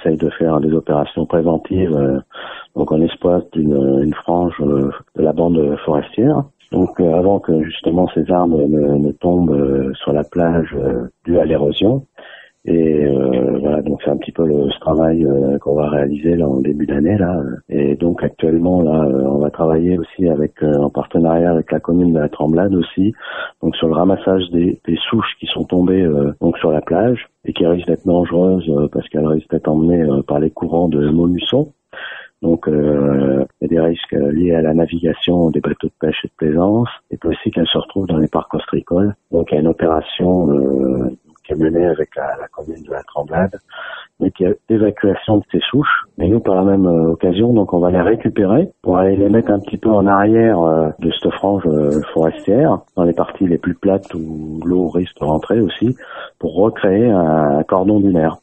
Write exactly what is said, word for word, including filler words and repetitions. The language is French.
essaye de faire des opérations préventives, euh, donc on exploite une, une frange euh, de la bande forestière. Donc euh, avant que justement ces arbres ne, ne tombent euh, sur la plage euh, due à l'érosion. Et euh, voilà, donc c'est un petit peu le ce travail euh, qu'on va réaliser là en début d'année là. Et donc actuellement là, euh, on va travailler aussi avec euh, en partenariat avec la commune de la Tremblade aussi, donc sur le ramassage des, des souches qui sont tombées euh, donc sur la plage et qui risquent d'être dangereuses euh, parce qu'elles risquent d'être emmenées euh, par les courants de Montluçon. Donc, euh, il y a des risques liés à la navigation des bateaux de pêche et de plaisance, et puis aussi qu'elles se retrouvent dans les parcs ostréicoles. Donc, il y a une opération euh, qui est menée avec la, la commune de la Tremblade, mais qui a l'évacuation de ces souches. Et nous, par la même euh, occasion, donc on va les récupérer pour aller les mettre un petit peu en arrière euh, de cette frange euh, forestière, dans les parties les plus plates où l'eau risque de rentrer aussi, pour recréer un, un cordon dunaire.